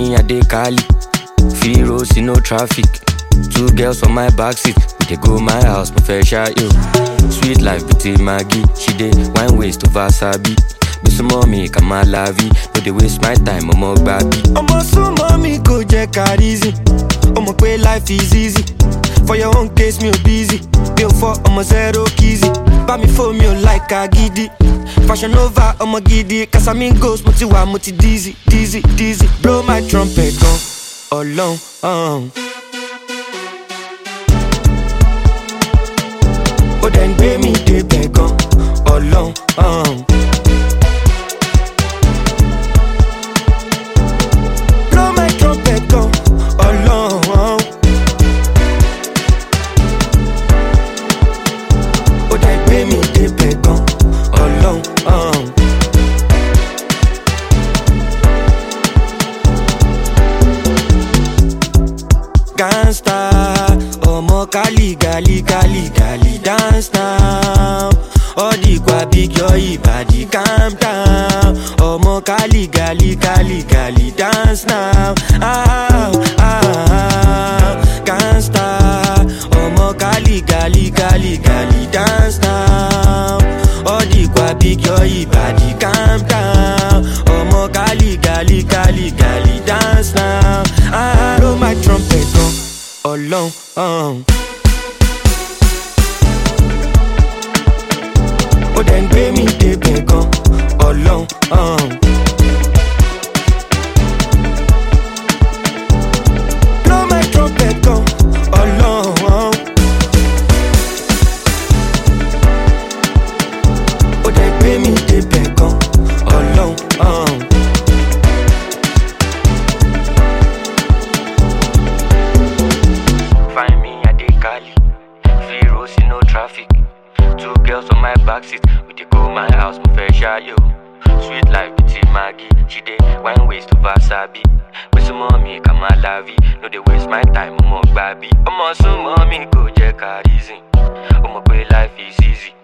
me, I dey Cali. Free roads, no traffic. 2 girls on my backseat. We dey go my house, professional yo. Sweet life between Maggie. She dey wine waist to Vasabi. Be some mommy, come my lavi. No dey waste my time, I'm more baby. I'm so mommy, go check easy. I'ma quit life is easy. For your own case, me busy. Bill for I'm a zero kizzy. Buy me for me like a giddy. Fashion over, I'm a giddy. Cause I'm in ghost, multi dizzy, dizzy, dizzy. Blow my trumpet, gone alone. Oh, then pay me the beg on alone. Blow my trumpet, gone alone. Oh, then pay me the beg on alone. Gangsta, omo Cali, gali, gali, gali, dance now. Odi kwa big your body, calm down. Omo Cali, gali, gali, gali, dance now. Gangsta, omo Cali, gali, gali, gali, dance now. Odi kwa big your body, calm down. Omo Cali, gali, gali, gali, dance now. Blow my trumpet alone. Oh, then pay me the beg on alone. Blow my trumpet go alone. Oh, then pay me the beg on alone. Find me at the Cali. Free roads, no traffic. 2 girls on my backseat. We dey go my house, my fair share, yo. Sweet life between Maggie. She dey wine waist to Vasabi. With some mommy, come my lavi. No, they waste my time, I'm more baby. I'm also mommy, go check her easy. Oh, my life is easy.